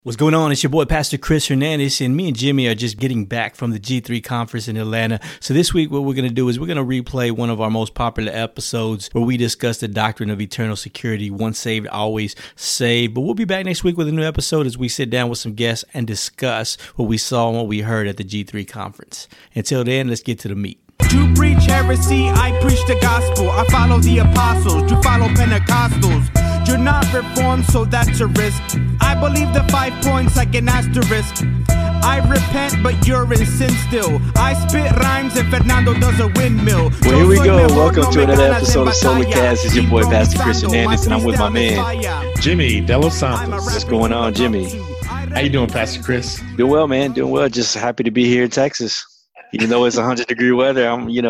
What's going on? It's your boy, Pastor Chris Hernandez, and me and Jimmy are just getting back from the G3 conference in Atlanta. So this week, what we're going to do is we're going to replay one of our most popular episodes where we discuss the doctrine of eternal security, once saved, always saved. But we'll be back next week with a new episode as we sit down with some guests and discuss what we saw and what we heard at the G3 conference. Until then, let's get to the meat. You preach heresy, I preach the gospel. I follow the apostles, you follow Pentecostals. You're not reformed, so that's a risk. I believe the 5 points like an asterisk. I repent, but you're in sin still. I spit rhymes and Fernando does a windmill. Well, here we go. Welcome to another episode of Solarcast. It's your boy, Pastor Chris Hernandez, and I'm with my man, Jimmy De Los Santos. What's going on, Jimmy? How you doing, Pastor Chris? Doing well, man. Doing well. Just happy to be here in Texas. Even though it's 100-degree weather,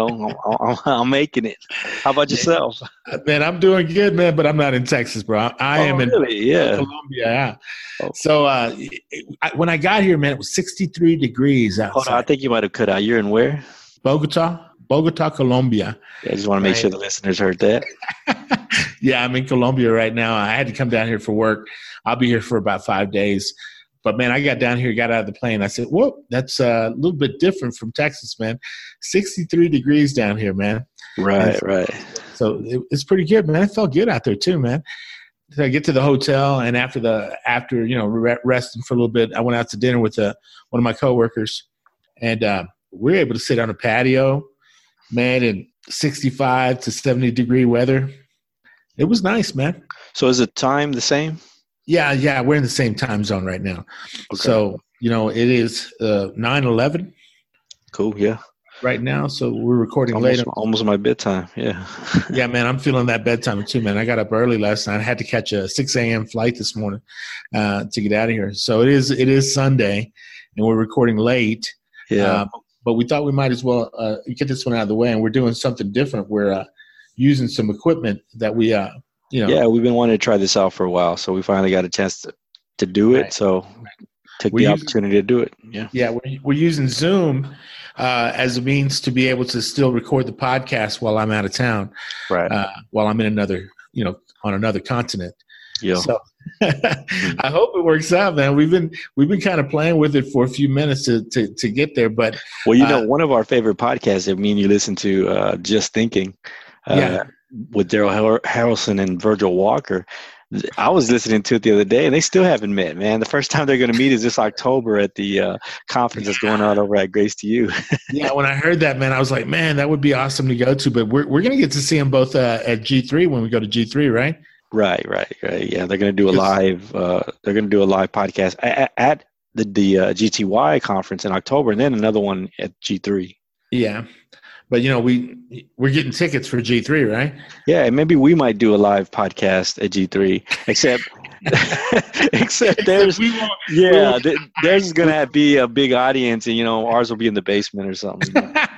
I'm making it. How about yourself? Man, I'm doing good, man, but I'm not in Texas, bro. I am in Colombia. Yeah. Oh. So when I got here, man, it was 63 degrees outside. Hold on, I think you might have cut out. You're in where? Bogota, Colombia. Yeah, I just want to make sure the listeners heard that. Yeah, I'm in Colombia right now. I had to come down here for work. I'll be here for about 5 days. But, man, I got down here, got out of the plane. I said, whoa, that's a little bit different from Texas, man. 63 degrees down here, man. Right. So it's pretty good, man. It felt good out there too, man. So I get to the hotel, and after resting for a little bit, I went out to dinner with one of my coworkers, and we were able to sit on a patio, man, in 65 to 70-degree weather. It was nice, man. So is the time the same? Yeah, we're in the same time zone right now. Okay. So, it is 9/11. Cool, yeah. Right now, so we're recording later. Almost my bedtime, yeah. Yeah, man, I'm feeling that bedtime too, man. I got up early last night. I had to catch a 6 a.m. flight this morning to get out of here. So it is Sunday, and we're recording late. Yeah. But we thought we might as well get this one out of the way, and we're doing something different. We're using some equipment that we Yeah, we've been wanting to try this out for a while, so we finally got a chance to do it. Right. So took the opportunity to do it. Yeah, we're using Zoom as a means to be able to still record the podcast while I'm out of town, right? While I'm in another, on another continent. Yeah. So I hope it works out, man. We've been kind of playing with it for a few minutes to get there, but one of our favorite podcasts that me and you listen to, Just Thinking. With Daryl Harrelson and Virgil Walker. I was listening to it the other day, and they still haven't met, man. The first time they're going to meet is this October at the conference that's going on over at Grace to You. Yeah, when I heard that, man, I was like, man, that would be awesome to go to. But we're going to get to see them both at G3 when we go to G3, right? Right. Yeah, they're going to do a live. They're going to do a live podcast at the GTY conference in October, and then another one at G3. Yeah. But, we're getting tickets for G3, right? Yeah, and maybe we might do a live podcast at G3, except there's going to be a big audience, and, ours will be in the basement or something.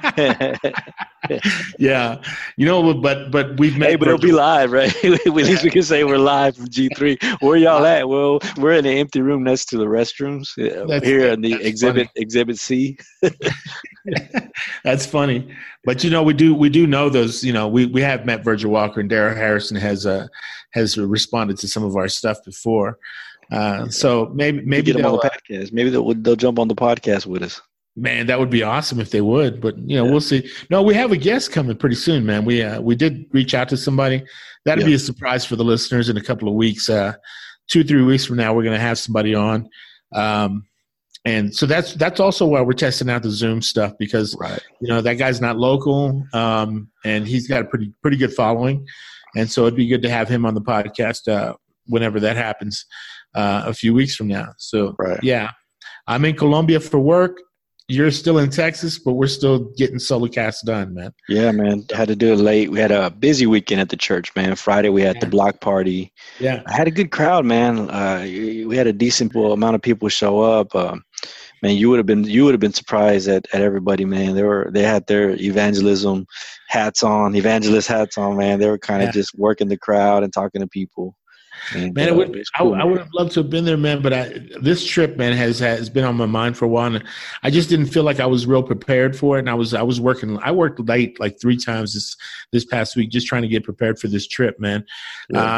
Yeah. But we've met. Hey, but it'll be live, right? At least we can say we're live from G3. Where y'all at? Well, we're in an empty room next to the restrooms here in the exhibit C. That's funny. But we do know those. We have met Virgil Walker, and Daryl Harrison has responded to some of our stuff before. So maybe get them on the podcast. Maybe they'll jump on the podcast with us. Man, that would be awesome if they would. But we'll see. No, we have a guest coming pretty soon, man. We did reach out to somebody. That'd be a surprise for the listeners in a couple of weeks. 2-3 weeks from now, we're going to have somebody on. And so that's also why we're testing out the Zoom stuff, because that guy's not local, and he's got a pretty good following, and so it'd be good to have him on the podcast whenever that happens a few weeks from now. So yeah, I'm in Colombia for work. You're still in Texas, but we're still getting Solarcast done, man. Yeah, man. Had to do it late. We had a busy weekend at the church, man. Friday we had the block party. Yeah, I had a good crowd, man. We had a decent amount of people show up. Man, you would have been surprised at everybody, man. They had their evangelist hats on, man. They were kind of just working the crowd and talking to people. And, man, I would have loved to have been there, man. But this trip, man, has been on my mind for a while. And I just didn't feel like I was real prepared for it. And I was working. I worked late like 3 times this past week, just trying to get prepared for this trip, man. Yeah.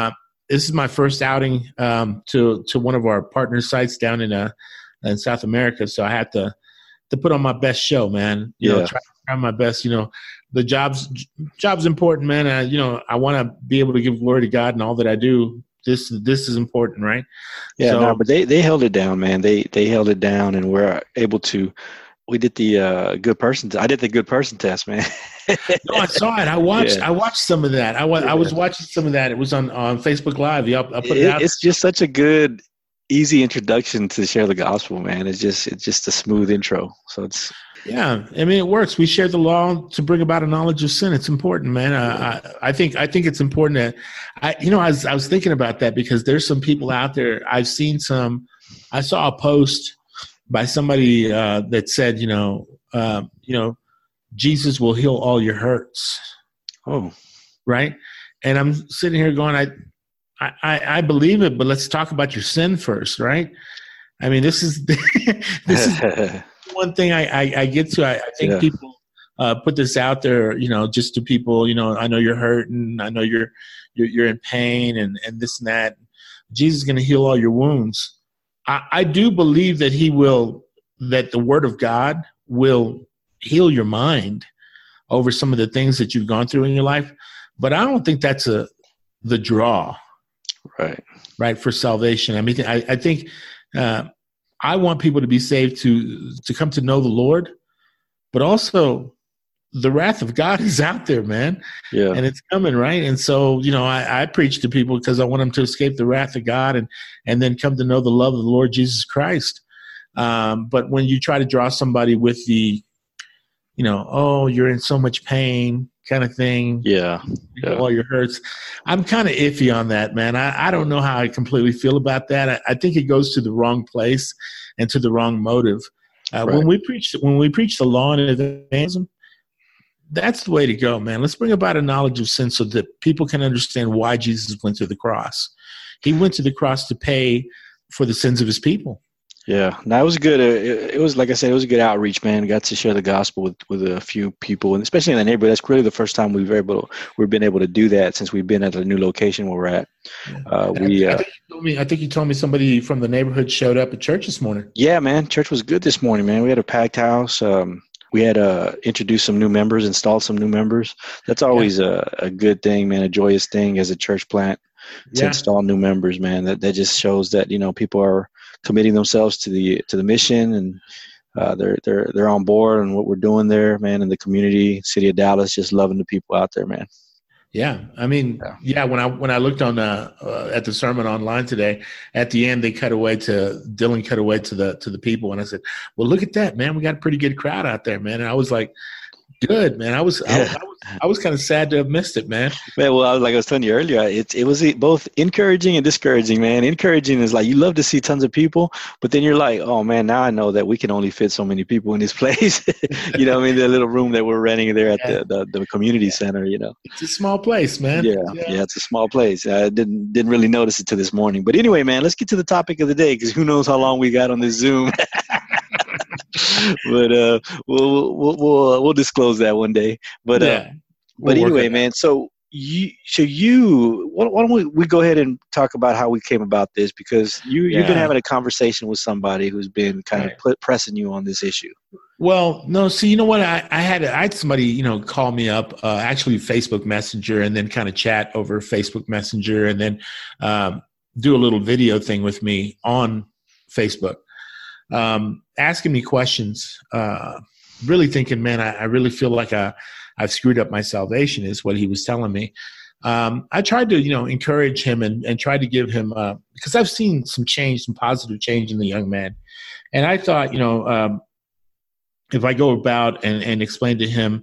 this is my first outing to one of our partner sites down in South America. So I had to put on my best show, man. You know, try my best. You know, the job's important, man. I want to be able to give glory to God in all that I do. This is important, right? Yeah, so, but they held it down, man. They held it down, and we're able to. We did the good person. I did the good person test, man. No, I saw it. I watched some of that. I was watching some of that. It was on Facebook Live. I'll put it out. It's just such a good, easy introduction to share the gospel, man. It's just a smooth intro. So it's. Yeah, I mean, it works. We share the law to bring about a knowledge of sin. It's important, man. I think it's important that I was thinking about that because there's some people out there. I saw a post by somebody that said, Jesus will heal all your hurts. Oh, right. And I'm sitting here going, I believe it, but let's talk about your sin first, right? I mean, this is one thing I get to. I think people put this out there, just to people. I know you're hurting. I know you're in pain, and this and that. Jesus is going to heal all your wounds. I do believe that that the Word of God will heal your mind over some of the things that you've gone through in your life, but I don't think that's the draw, right, for salvation. I mean, I think I want people to be saved to come to know the Lord, but also the wrath of God is out there, man. Yeah. And it's coming, right? And so, I preach to people because I want them to escape the wrath of God and then come to know the love of the Lord Jesus Christ. But when you try to draw somebody with the, oh, you're in so much pain kind of thing. Yeah. All your hurts. I'm kind of iffy on that, man. I don't know how I completely feel about that. I think it goes to the wrong place and to the wrong motive. Right. When we preach the law and evangelism, that's the way to go, man. Let's bring about a knowledge of sin so that people can understand why Jesus went to the cross. He went to the cross to pay for the sins of his people. Yeah, no, it was good. It was, like I said, it was a good outreach, man. Got to share the gospel with a few people, and especially in the neighborhood. That's really the first time we've been able to do that since we've been at a new location where we're at. I think you told me somebody from the neighborhood showed up at church this morning. Yeah, man, church was good this morning, man. We had a packed house. We had introduced some new members, installed some new members. That's always a good thing, man. A joyous thing as a church plant to install new members, man. That just shows that people are committing themselves to the mission, and they're on board on what we're doing there, man. In the community, city of Dallas, just loving the people out there, man. Yeah, I mean, when I looked on at the sermon online today, at the end Dylan cut away to the people, and I said, "Well, look at that, man. We got a pretty good crowd out there, man." And I was like, "Good, man." I was kind of sad to have missed it, man. Man, well, like I was telling you earlier, it was both encouraging and discouraging, man. Encouraging is like you love to see tons of people, but then you're like, oh man, now I know that we can only fit so many people in this place. You know what I mean? The little room that we're renting there at the community center. It's a small place, man. Yeah, it's a small place. I didn't really notice it till this morning. But anyway, man, let's get to the topic of the day because who knows how long we got on this Zoom. But we'll disclose that one day. But anyway, man. So why don't we go ahead and talk about how we came about this, because you've been having a conversation with somebody who's been kind of pressing you on this issue. Well, no, see, you know what? I had somebody, call me up, actually Facebook Messenger, and then kind of chat over Facebook Messenger, and then do a little video thing with me on Facebook. Asking me questions, really thinking, man, I really feel like I've screwed up my salvation is what he was telling me. I tried to, encourage him and tried to give him, because I've seen some positive change in the young man. And I thought, if I go about and explain to him,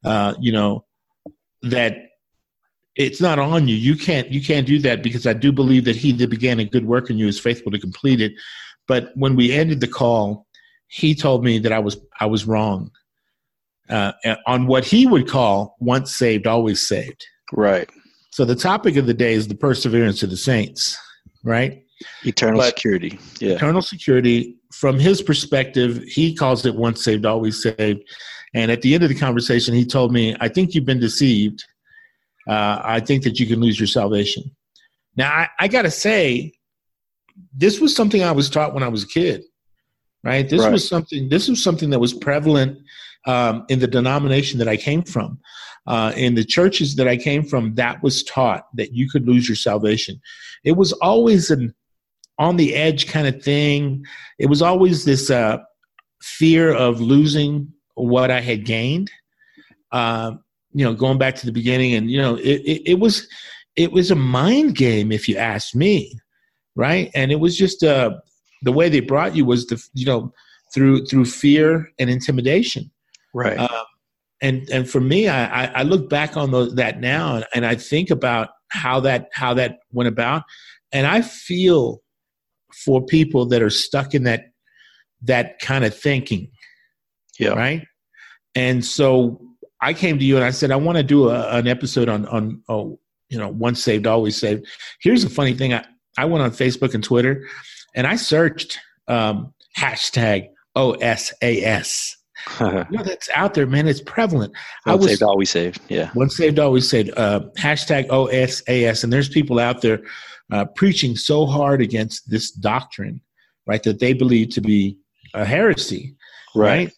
that it's not on you. You can't do that, because I do believe that he that began a good work in you is faithful to complete it. But when we ended the call, he told me that I was wrong on what he would call once saved, always saved. Right. So the topic of the day is the perseverance of the saints, right? Eternal security. Yeah. Eternal security. From his perspective, he calls it once saved, always saved. And at the end of the conversation, he told me, I think you've been deceived. I think that you can lose your salvation. Now, I got to say, this was something I was taught when I was a kid, right? This was something that was prevalent in the denomination that I came from. In the churches that I came from, that was taught, that you could lose your salvation. It was always an on the edge kind of thing. It was always this fear of losing what I had gained. Going back to the beginning, and it was a mind game, if you ask me, right? And it was just the way they brought you was through fear and intimidation, right? And for me, I look back on that now, and I think about how that went about, and I feel for people that are stuck in that kind of thinking, right? And so I came to you and I said, I want to do an episode on once saved, always saved. Here's a funny thing. I went on Facebook and Twitter and I searched hashtag OSAS. That's out there, man. It's prevalent. Once saved, always saved. Yeah. Once saved, always saved. Hashtag OSAS. And there's people out there preaching so hard against this doctrine, right, that they believe to be a heresy, right?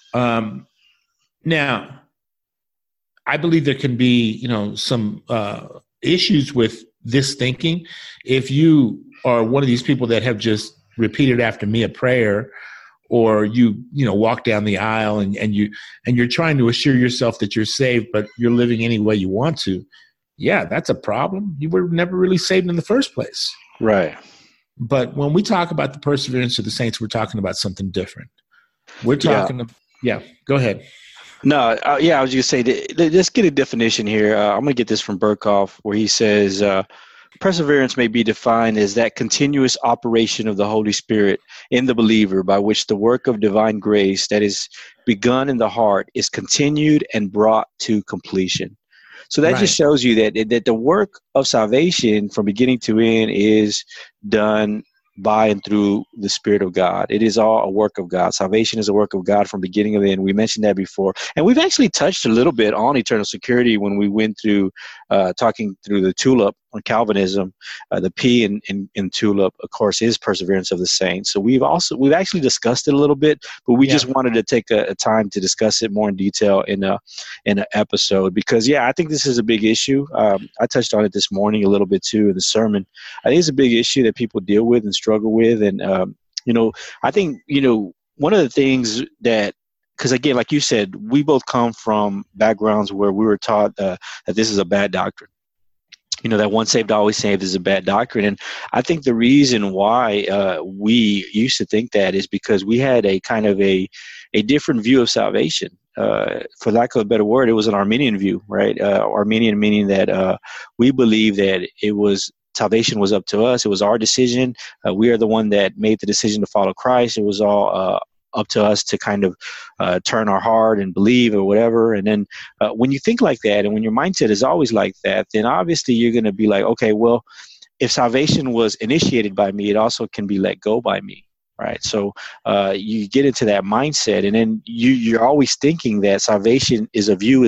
Now, I believe there can be, some issues with this thinking. If you are one of these people that have just repeated after me a prayer, or you walk down the aisle and you're trying to assure yourself that you're saved, but you're living any way you want to, yeah, that's a problem. You were never really saved in the first place. Right. But when we talk about the perseverance of the saints, we're talking about something different. We're talking go ahead. No, I was going to say, let's get a definition here. I'm going to get this from Berkhoff, where he says, perseverance may be defined as that continuous operation of the Holy Spirit in the believer by which the work of divine grace that is begun in the heart is continued and brought to completion. So that just shows you that the work of salvation from beginning to end is done by and through the Spirit of God. It is all a work of God. Salvation is a work of God from beginning to end. We mentioned that before. And we've actually touched a little bit on eternal security when we went through talking through the tulip on Calvinism. The P in tulip, of course, is perseverance of the saints. So we've actually discussed it a little bit, but we just wanted to take a time to discuss it more in detail in an episode, because I think this is a big issue. I touched on it this morning a little bit too in the sermon. I think it's a big issue that people deal with and struggle with. And, I think, one of the things that, because again, like you said, we both come from backgrounds where we were taught that this is a bad doctrine. That once saved, always saved is a bad doctrine. And I think the reason why we used to think that is because we had a kind of a different view of salvation. For lack of a better word, it was an Arminian view, right? Arminian meaning that we believe that salvation was up to us. It was our decision. We are the one that made the decision to follow Christ. It was all up to us to kind of turn our heart and believe or whatever. And then when you think like that, and when your mindset is always like that, then obviously you're going to be like, okay, well, if salvation was initiated by me, it also can be let go by me. Right. So you get into that mindset, and then you're always thinking that salvation is a view.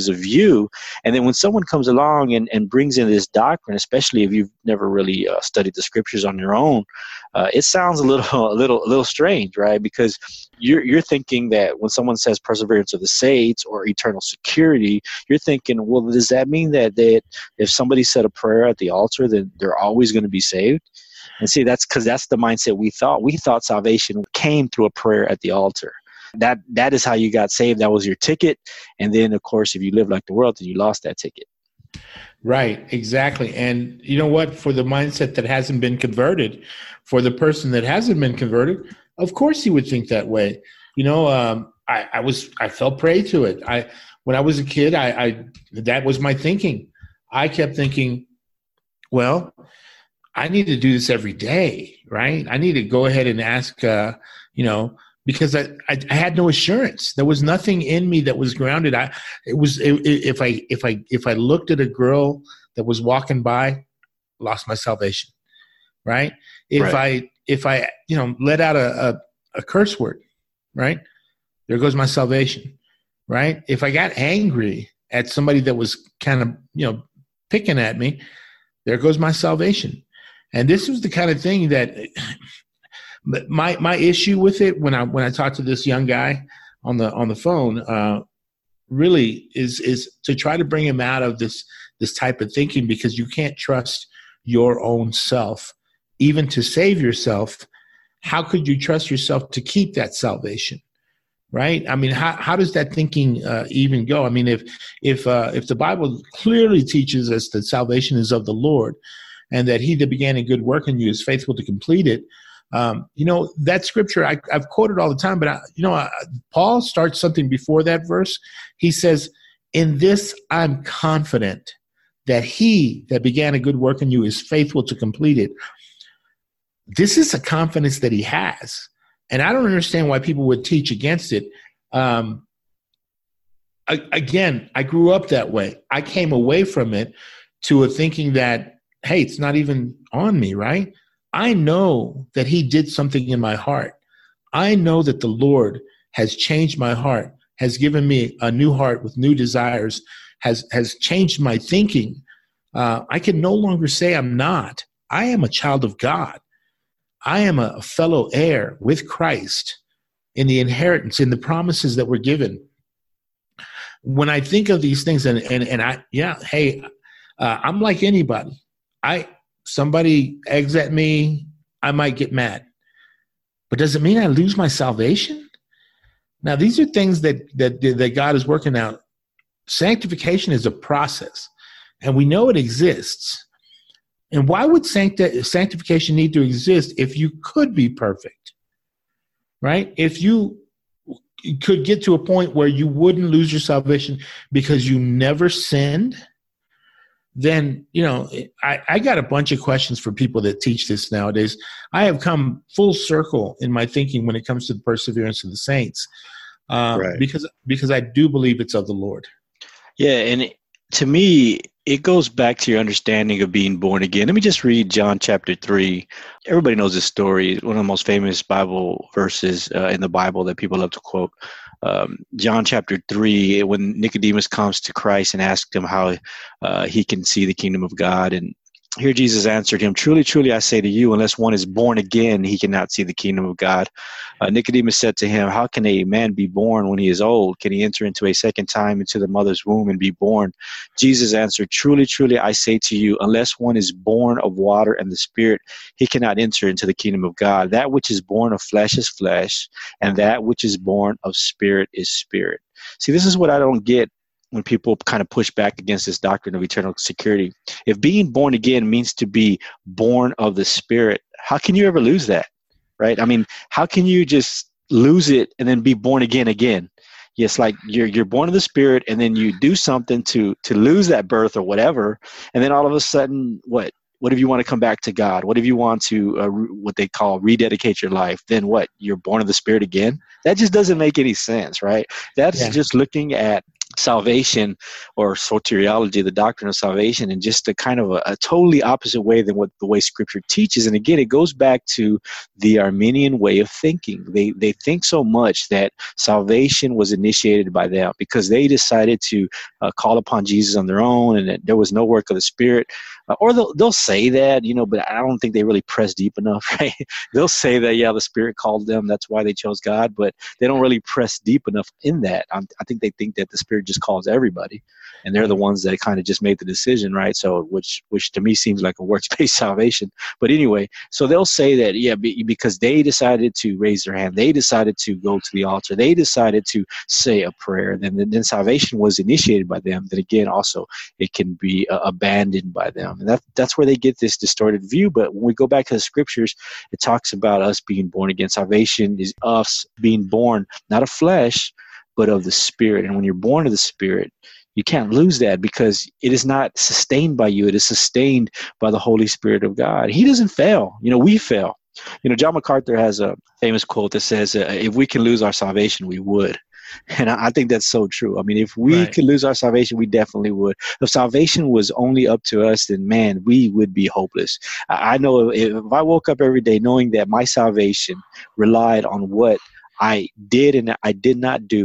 And then when someone comes along and brings in this doctrine, especially if you've never really studied the scriptures on your own, it sounds a little strange, right? Because you're thinking that when someone says perseverance of the saints or eternal security, you're thinking, well, does that mean that if somebody said a prayer at the altar, then they're always going to be saved? And see, that's because that's the mindset we thought. We thought salvation came through a prayer at the altar. That is how you got saved. That was your ticket. And then, of course, if you live like the world, then you lost that ticket. Right, exactly. And you know what? For the mindset that hasn't been converted, for the person that hasn't been converted, of course he would think that way. I fell prey to it. When I was a kid, that was my thinking. I kept thinking, well, I need to do this every day, right? I need to go ahead and ask, because I had no assurance. There was nothing in me that was grounded. If I looked at a girl that was walking by, lost my salvation, right? If I let out a curse word, right? There goes my salvation, right? If I got angry at somebody that was kind of, picking at me, there goes my salvation. And this was the kind of thing that my issue with it when I talked to this young guy on the phone really is to try to bring him out of this type of thinking, because you can't trust your own self even to save yourself. How could you trust yourself to keep that salvation? Right? I mean, how does that thinking even go? I mean, if the Bible clearly teaches us that salvation is of the Lord, and that he that began a good work in you is faithful to complete it, that scripture I've quoted all the time. But Paul starts something before that verse. He says, "In this I'm confident that he that began a good work in you is faithful to complete it." This is a confidence that he has. And I don't understand why people would teach against it. Again, I grew up that way. I came away from it to a thinking that, hey, it's not even on me, right? I know that he did something in my heart. I know that the Lord has changed my heart, has given me a new heart with new desires, has changed my thinking. I can no longer say I'm not. I am a child of God. I am a fellow heir with Christ in the inheritance, in the promises that were given. When I think of these things, I'm like anybody. Somebody eggs at me, I might get mad. But does it mean I lose my salvation? Now, these are things that God is working out. Sanctification is a process, and we know it exists. And why would sanctification need to exist if you could be perfect, right? If you could get to a point where you wouldn't lose your salvation because you never sinned, then, I got a bunch of questions for people that teach this nowadays. I have come full circle in my thinking when it comes to the perseverance of the saints, right. because I do believe it's of the Lord. Yeah, and to me, it goes back to your understanding of being born again. Let me just read John chapter 3. Everybody knows this story. One of the most famous Bible verses in the Bible that people love to quote. John chapter 3, when Nicodemus comes to Christ and asks him how he can see the kingdom of God. And here Jesus answered him, "Truly, truly, I say to you, unless one is born again, he cannot see the kingdom of God." Nicodemus said to him, "How can a man be born when he is old? Can he enter into a second time into the mother's womb and be born?" Jesus answered, "Truly, truly, I say to you, unless one is born of water and the Spirit, he cannot enter into the kingdom of God. That which is born of flesh is flesh, and that which is born of spirit is spirit." See, this is what I don't get when people kind of push back against this doctrine of eternal security. If being born again means to be born of the Spirit, how can you ever lose that, right? I mean, how can you just lose it and then be born again? It's like you're born of the Spirit, and then you do something to lose that birth or whatever, and then all of a sudden, what if you want to come back to God? What if you want to, what they call rededicate your life? Then what? You're born of the Spirit again? That just doesn't make any sense, right? That's just looking at salvation or soteriology, the doctrine of salvation, in just a kind of a totally opposite way than what the way Scripture teaches. And again, it goes back to the Arminian way of thinking. They think so much that salvation was initiated by them because they decided to call upon Jesus on their own, and that there was no work of the Spirit. Or they'll say that, but I don't think they really press deep enough, right? They'll say that, the Spirit called them, that's why they chose God, but they don't really press deep enough in that. I think they think that the Spirit just calls everybody, and they're the ones that kind of just made the decision, right? So, which to me seems like a works-based salvation. But anyway, so they'll say that, because they decided to raise their hand, they decided to go to the altar, they decided to say a prayer, then salvation was initiated by them. Then again, also, it can be abandoned by them. And that's where they get this distorted view. But when we go back to the Scriptures, it talks about us being born again. Salvation is us being born, not of flesh, but of the Spirit. And when you're born of the Spirit, you can't lose that because it is not sustained by you. It is sustained by the Holy Spirit of God. He doesn't fail. We fail. John MacArthur has a famous quote that says, if we can lose our salvation, we would. And I think that's so true. I mean, if we could lose our salvation, we definitely would. If salvation was only up to us, then, man, we would be hopeless. I know if I woke up every day knowing that my salvation relied on what I did and I did not do,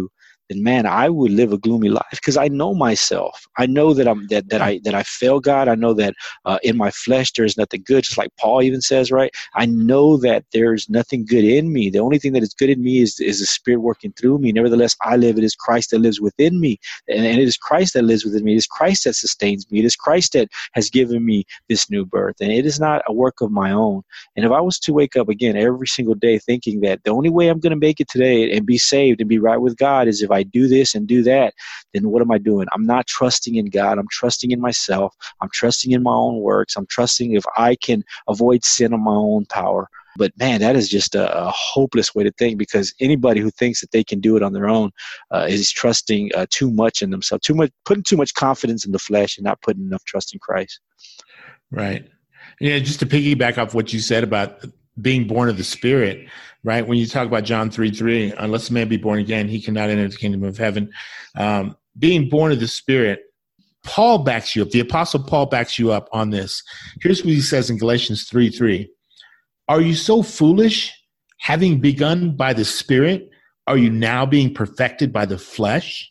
then man, I would live a gloomy life, because I know myself. I know that I fail God. I know that in my flesh there's nothing good, just like Paul even says, right? I know that there's nothing good in me. The only thing that is good in me is the Spirit working through me. Nevertheless, I live. It is Christ that lives within me, and it is Christ that lives within me. It is Christ that sustains me. It is Christ that has given me this new birth, and it is not a work of my own. And if I was to wake up again every single day thinking that the only way I'm going to make it today and be saved and be right with God is if I do this and do that, then what am I doing? I'm not trusting in God. I'm trusting in myself. I'm trusting in my own works. I'm trusting if I can avoid sin on my own power. But man, that is just a hopeless way to think, because anybody who thinks that they can do it on their own is trusting too much in themselves, putting too much confidence in the flesh and not putting enough trust in Christ. Right. Yeah, just to piggyback off what you said about being born of the Spirit, right? When you talk about John 3:3, unless a man be born again, he cannot enter the kingdom of heaven. Being born of the Spirit, Paul backs you up. The Apostle Paul backs you up on this. Here's what he says in Galatians 3:3. Are you so foolish? Having begun by the Spirit, are you now being perfected by the flesh?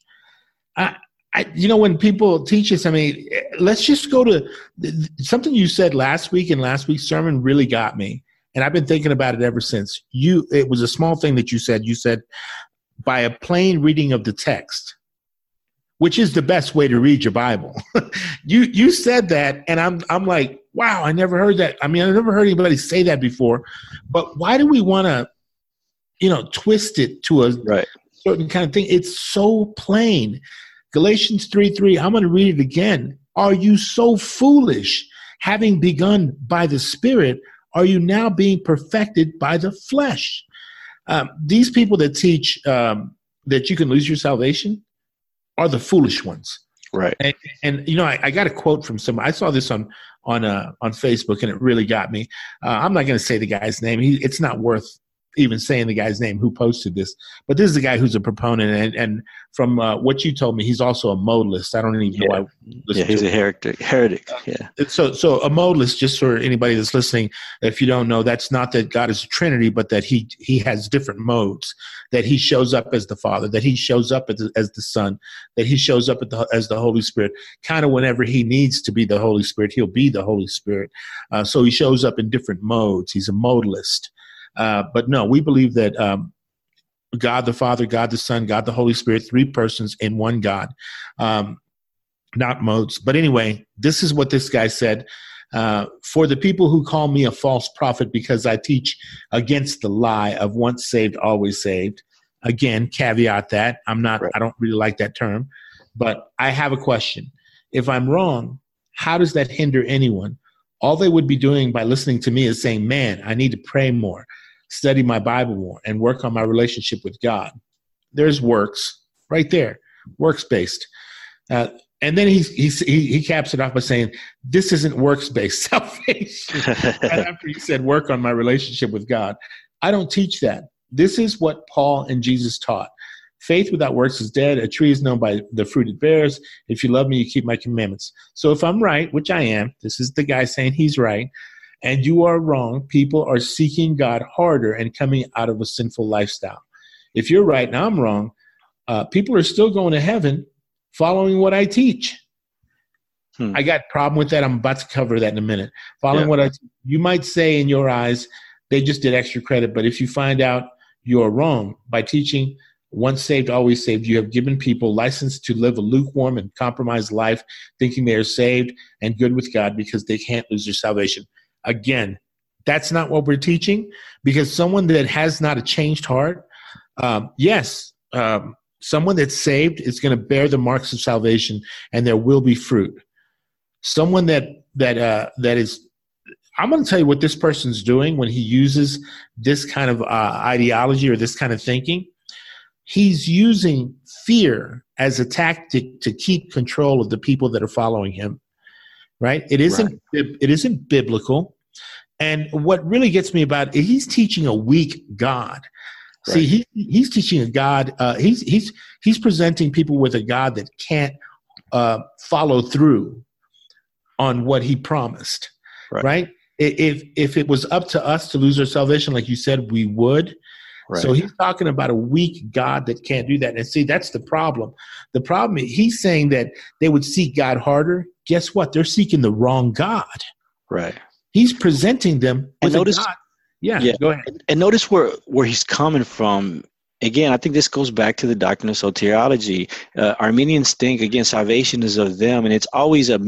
When people teach us, let's just go to something you said last week, and last week's sermon really got me. And I've been thinking about it ever since. It was a small thing that you said. You said, by a plain reading of the text, which is the best way to read your Bible. You said that, and I'm like, wow, I never heard that. I never heard anybody say that before. But why do we want to, twist it to a certain kind of thing? It's so plain. Galatians 3:3, I'm going to read it again. Are you so foolish? Having begun by the Spirit, are you now being perfected by the flesh? These people that teach that you can lose your salvation are the foolish ones. Right. And I got a quote from somebody. I saw this on Facebook, and it really got me. I'm not going to say the guy's name. It's not worth even saying the guy's name who posted this. But this is a guy who's a proponent, and from what you told me, he's also a modalist. I don't even know why. Yeah, he's a heretic. Yeah. So a modalist, just for anybody that's listening, if you don't know, that's not that God is a Trinity, but that he has different modes. That he shows up as the Father, that he shows up as the Son, that he shows up as the Holy Spirit. Kind of whenever he needs to be the Holy Spirit, he'll be the Holy Spirit. So he shows up in different modes. He's a modalist. But no, we believe that God the Father, God the Son, God the Holy Spirit, three persons in one God, not modes. But anyway, this is what this guy said. For the people who call me a false prophet because I teach against the lie of once saved, always saved. Again, caveat that. I don't really like that term. But I have a question. If I'm wrong, how does that hinder anyone? All they would be doing by listening to me is saying, man, I need to pray more, study my Bible more, and work on my relationship with God. There's works right there, works-based. And then he caps it off by saying, this isn't works-based salvation. Right after he said, work on my relationship with God. I don't teach that. This is what Paul and Jesus taught. Faith without works is dead. A tree is known by the fruit it bears. If you love me, you keep my commandments. So if I'm right, which I am, this is the guy saying he's right, and you are wrong, people are seeking God harder and coming out of a sinful lifestyle. If you're right and I'm wrong, people are still going to heaven following what I teach. I got a problem with that. I'm about to cover that in a minute. Following what you might say in your eyes, they just did extra credit. But if you find out you're wrong by teaching once saved, always saved, you have given people license to live a lukewarm and compromised life, thinking they are saved and good with God because they can't lose their salvation. Again, that's not what we're teaching, because someone that has not a changed heart, someone that's saved is going to bear the marks of salvation, and there will be fruit. Someone that is, I'm going to tell you what this person's doing when he uses this kind of ideology or this kind of thinking. He's using fear as a tactic to keep control of the people that are following him, right? It isn't biblical. And what really gets me about it, he's teaching a weak God. Right. See, he's teaching a God. He's presenting people with a God that can't follow through on what he promised, right? If it was up to us to lose our salvation, like you said, we would. Right. So he's talking about a weak God that can't do that. And see, that's the problem. The problem is he's saying that they would seek God harder. Guess what? They're seeking the wrong God. Right. He's presenting them with a God. Yeah, go ahead. And notice where he's coming from. Again, I think this goes back to the doctrine of soteriology. Arminians think, again, salvation is of them, and it's always a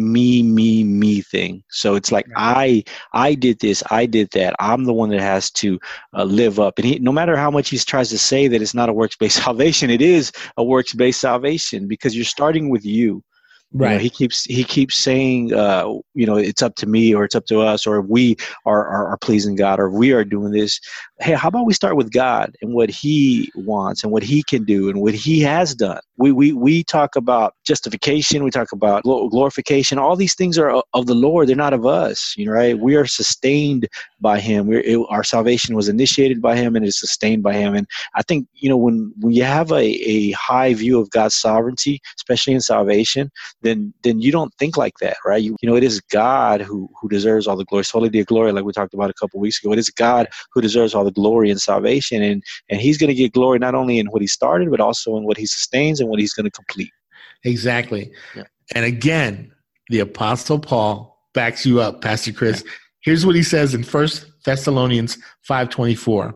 me thing. So it's like, I did this, I did that. I'm the one that has to live up. And no matter how much he tries to say that it's not a works-based salvation, it is a works-based salvation because you're starting with you. Right. You know, he keeps saying, it's up to me, or it's up to us, or we are pleasing God, or we are doing this. Hey, how about we start with God and what he wants and what he can do and what he has done? We talk about justification. We talk about glorification. All these things are of the Lord. They're not of us, right? We are sustained by him. Our salvation was initiated by him and is sustained by him. And I think, when you have a high view of God's sovereignty, especially in salvation, then you don't think like that, right? It is God who deserves all the glory. Solely the glory, like we talked about a couple of weeks ago. It is God who deserves all the glory in salvation, and he's going to get glory not only in what he started, but also in what he sustains and what he's going to complete. Exactly. Yeah. And again, the Apostle Paul backs you up, Pastor Chris. Yeah. Here's what he says in 1 Thessalonians 5:24.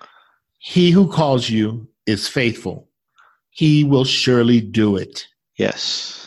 He who calls you is faithful. He will surely do it. Yes.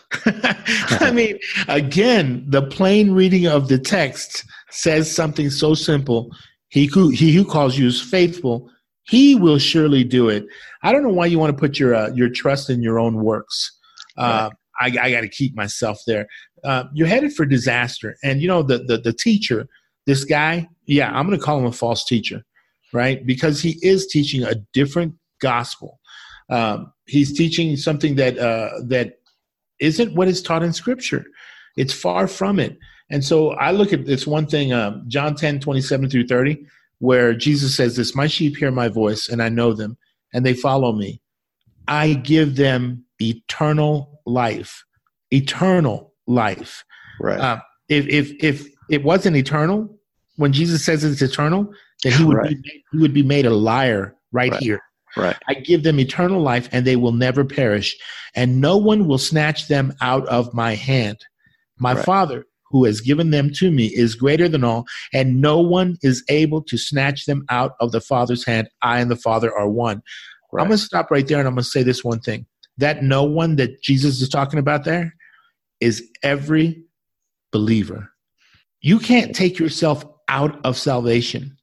I mean, again, the plain reading of the text says something so simple. He who calls you is faithful. He will surely do it. I don't know why you want to put your trust in your own works. Right. I got to keep myself there. You're headed for disaster. And, the teacher, this guy, I'm going to call him a false teacher, right? Because he is teaching a different gospel. He's teaching something that isn't what is taught in Scripture. It's far from it. And so I look at this one thing, John 10:27-30, where Jesus says this, my sheep hear my voice and I know them and they follow me. I give them eternal life. Eternal life. Right. If it wasn't eternal, when Jesus says it's eternal, then he would be made a liar right here. Right. I give them eternal life and they will never perish, and no one will snatch them out of my hand. My Father, who has given them to me, is greater than all, and no one is able to snatch them out of the Father's hand. I and the Father are one. Right. I'm going to stop right there, and I'm going to say this one thing. That no one that Jesus is talking about there is every believer. You can't take yourself out of salvation.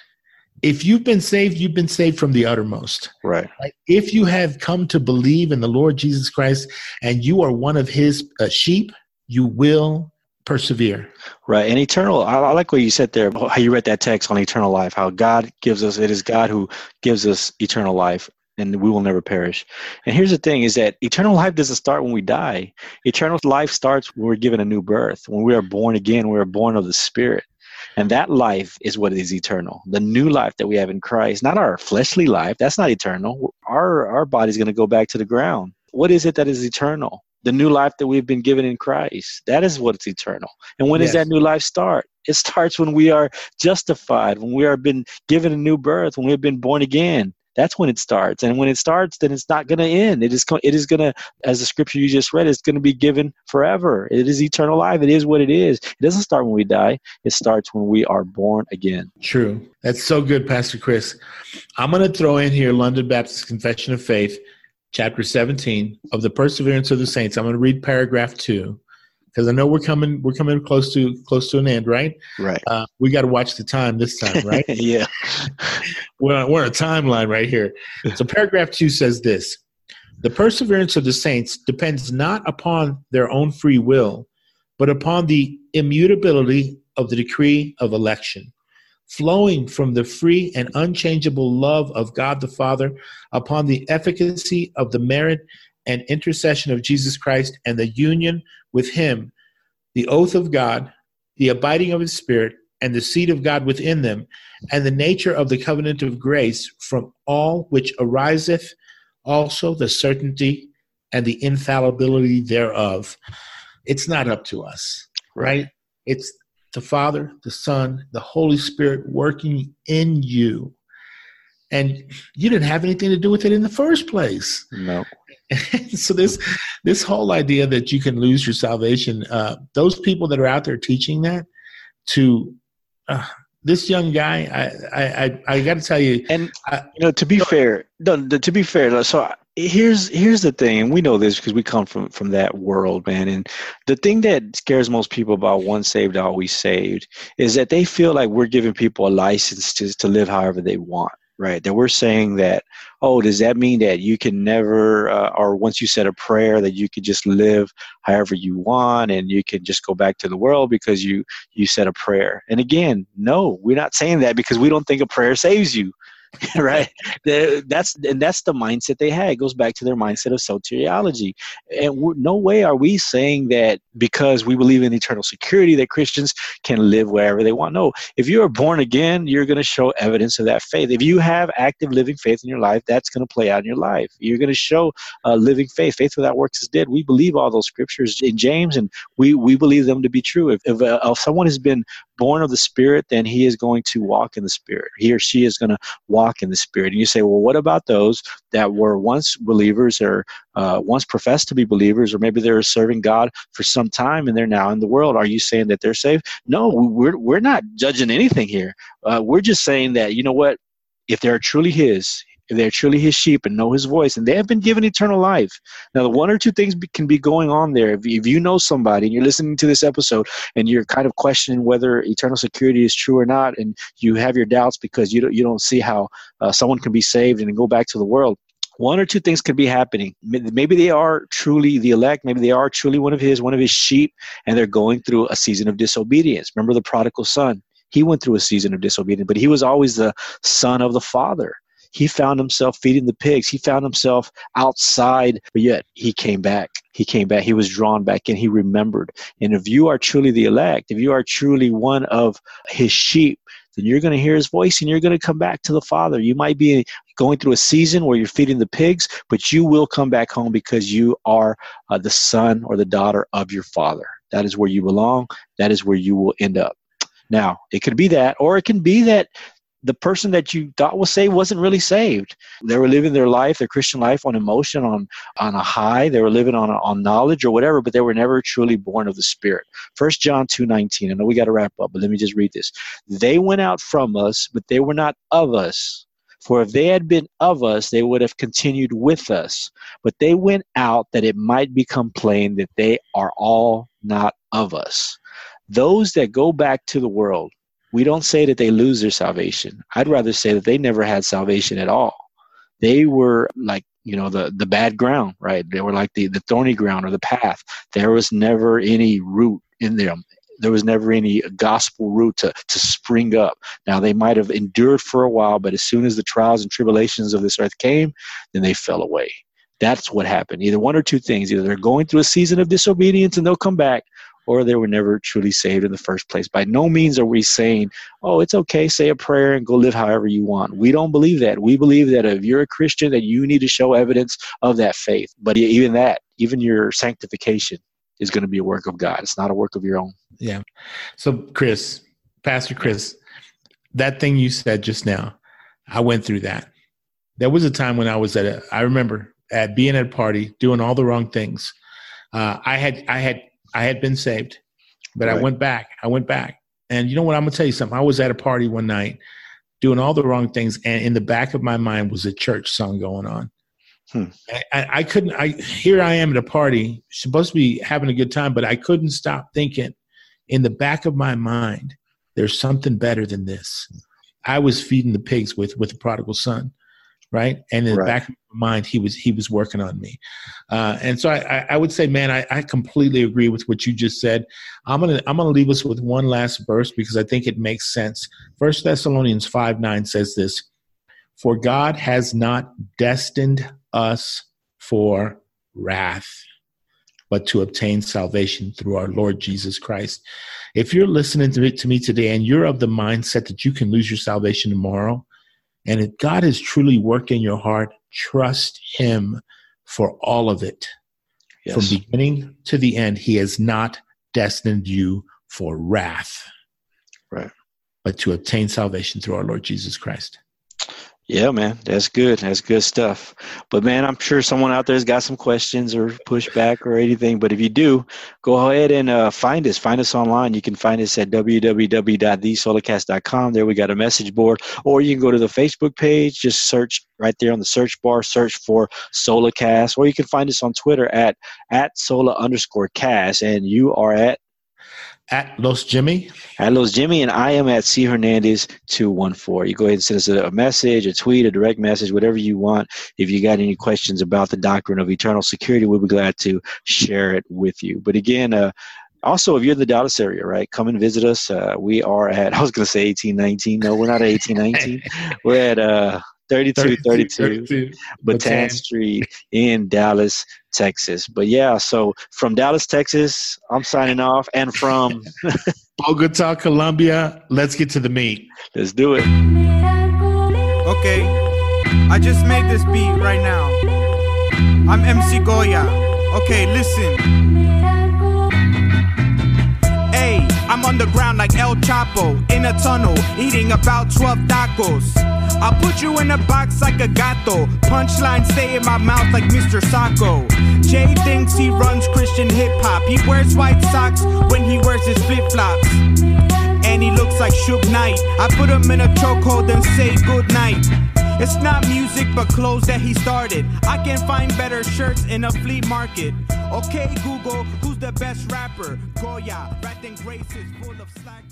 If you've been saved from the uttermost. Right. If you have come to believe in the Lord Jesus Christ and you are one of his sheep, you will persevere. Right. And eternal, I like what you said there, how you read that text on eternal life, how God gives us, it is God who gives us eternal life, and we will never perish. And here's the thing, is that eternal life doesn't start when we die. Eternal life starts when we're given a new birth. When we are born again, we are born of the Spirit. And that life is what is eternal. The new life that we have in Christ, not our fleshly life, that's not eternal. Our body's going to go back to the ground. What is it that is eternal? The new life that we've been given in Christ. That is what's eternal. And when does that new life start? It starts when we are justified, when we are been given a new birth, when we've been born again. That's when it starts. And when it starts, then it's not going to end. It is going to, as the scripture you just read, it's going to be given forever. It is eternal life. It is what it is. It doesn't start when we die. It starts when we are born again. True. That's so good, Pastor Chris. I'm going to throw in here London Baptist Confession of Faith, chapter 17 of the Perseverance of the Saints. I'm going to read paragraph 2. Because I know we're coming close to an end, right? Right. We got to watch the time this time, right? Yeah. We're on a timeline right here. So paragraph 2 says this: the perseverance of the saints depends not upon their own free will, but upon the immutability of the decree of election, flowing from the free and unchangeable love of God the Father, upon the efficacy of the merit and intercession of Jesus Christ, and the union with him, the oath of God, the abiding of his Spirit, and the seed of God within them, and the nature of the covenant of grace, from all which ariseth also the certainty and the infallibility thereof. It's not up to us, right? It's the Father, the Son, the Holy Spirit working in you. and you didn't have anything to do with it in the first place. No. So this whole idea that you can lose your salvation, those people that are out there teaching that to this young guy, I got to tell you, and to be fair, so here's the thing, and we know this because we come from that world, man. And the thing that scares most people about once saved, always saved is that they feel like we're giving people a license to live however they want. Right, that we're saying that, oh, does that mean that you can never, or once you said a prayer, that you could just live however you want and you can just go back to the world because you said a prayer? And again, no, we're not saying that because we don't think a prayer saves you. Right, that's the mindset they had. It goes back to their mindset of soteriology, and no way are we saying that because we believe in eternal security that Christians can live wherever they want. No, if you are born again, you're going to show evidence of that faith. If you have active living faith in your life, that's going to play out in your life. You're going to show living faith. Faith without works is dead. We believe all those scriptures in James, and we believe them to be true. If someone has been born of the Spirit, then he is going to walk in the Spirit. He or she is going to walk in the Spirit. And you say, well, what about those that were once believers or once professed to be believers, or maybe they're serving God for some time and they're now in the world? Are you saying that they're saved? No, we're not judging anything here. We're just saying that, you know what, if they're truly His sheep and know His voice, and they have been given eternal life. Now, the one or two things can be going on there. If you know somebody and you're listening to this episode and you're kind of questioning whether eternal security is true or not, and you have your doubts because you don't see how someone can be saved and go back to the world, one or two things could be happening. Maybe they are truly the elect. Maybe they are truly one of His sheep, and they're going through a season of disobedience. Remember the prodigal son? He went through a season of disobedience, but he was always the son of the Father. He found himself feeding the pigs. He found himself outside, but yet he came back. He was drawn back in. He remembered. And if you are truly the elect, if you are truly one of His sheep, then you're going to hear His voice and you're going to come back to the Father. You might be going through a season where you're feeding the pigs, but you will come back home because you are the son or the daughter of your Father. That is where you belong. That is where you will end up. Now, it could be that, or it can be that the person that you thought was saved wasn't really saved. They were living their life, their Christian life, on emotion, on a high. They were living on knowledge or whatever, but they were never truly born of the Spirit. 1 John 2:19. I know we got to wrap up, but let me just read this. They went out from us, but they were not of us. For if they had been of us, they would have continued with us. But they went out that it might become plain that they are all not of us. Those that go back to the world, we don't say that they lose their salvation. I'd rather say that they never had salvation at all. They were like, the bad ground, right? They were like the thorny ground or the path. There was never any root in them. There was never any gospel root to spring up. Now, they might have endured for a while, but as soon as the trials and tribulations of this earth came, then they fell away. That's what happened. Either one or two things. Either they're going through a season of disobedience and they'll come back, or they were never truly saved in the first place. By no means are we saying, oh, it's okay, say a prayer and go live however you want. We don't believe that. We believe that if you're a Christian, that you need to show evidence of that faith. But even your sanctification is going to be a work of God. It's not a work of your own. Yeah. So, Pastor Chris, that thing you said just now, I went through that. There was a time when I remember being at a party, doing all the wrong things. I had been saved, but right. I went back. And you know what? I'm going to tell you something. I was at a party one night doing all the wrong things. And in the back of my mind was a church song going on. Here I am at a party, supposed to be having a good time, but I couldn't stop thinking in the back of my mind, there's something better than this. I was feeding the pigs with the prodigal son. Right. And in the back of my mind, he was working on me. And so I would say, man, I completely agree with what you just said. I'm going to leave us with one last verse because I think it makes sense. 1 Thessalonians 5:9 says this, for God has not destined us for wrath, but to obtain salvation through our Lord Jesus Christ. If you're listening to me today and you're of the mindset that you can lose your salvation tomorrow, and if God has truly worked in your heart, trust Him for all of it. Yes. From beginning to the end, He has not destined you for wrath, right? But to obtain salvation through our Lord Jesus Christ. Yeah, man, that's good. That's good stuff. But, man, I'm sure someone out there has got some questions or pushback or anything. But if you do, go ahead and find us. Find us online. You can find us at www.thesolarcast.com. There we got a message board. Or you can go to the Facebook page. Just search right there on the search bar. Search for Solarcast. Or you can find us on Twitter at Solar_cast. And you are at Los Jimmy. At Los Jimmy, and I am at C Hernandez 214. You go ahead and send us a message, a tweet, a direct message, whatever you want. If you got any questions about the doctrine of eternal security, we'll be glad to share it with you. But again, also, if you're in the Dallas area, right, come and visit us. We are at, I was going to say 1819. No, we're not at 1819. We're at 3232 Baton Street in Dallas, Texas. But yeah, so from Dallas, Texas, I'm signing off. And from Bogota, Colombia, let's get to the meat. Let's do it. Okay, I just made this beat right now. I'm MC Goya. Okay, listen. Hey, I'm on the ground like El Chapo, in a tunnel, eating about 12 tacos. I'll put you in a box like a gato. Punchlines stay in my mouth like Mr. Sacco. Jay thinks he runs Christian hip-hop. He wears white socks when he wears his flip-flops. And he looks like Suge Knight. I put him in a chokehold and say goodnight. It's not music but clothes that he started. I can find better shirts in a flea market. Okay, Google, who's the best rapper? Goya, wrapped in grace is full of slack.